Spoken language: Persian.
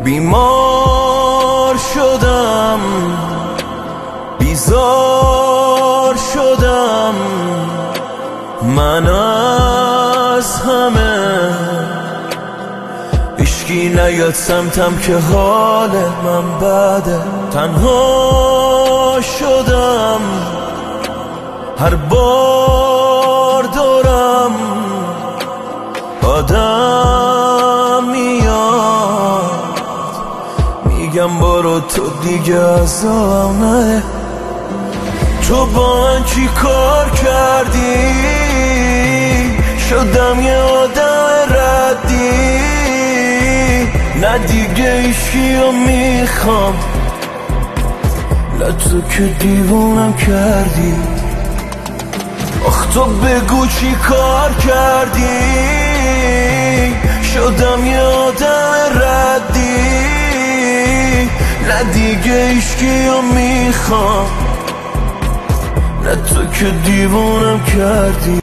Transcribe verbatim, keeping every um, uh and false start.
بیمار شدم، بیزار شدم، من از همه هیچکی نیاد سمتم که حال من بده. تنها شدم، هر بار دورم آدم میاد، میگم برو تو دیگه عذابم نه. تو با من چی کار کردی؟ شدم یه آدم ردی، نه دیگه ایشکیو میخوام، نه تو که دیوونم کردی. آخ تو بگو چی کار کردی؟ شدم یه آدم ردی، نه دیگه ایشکیو میخوام، نه تو که دیوونم کردی.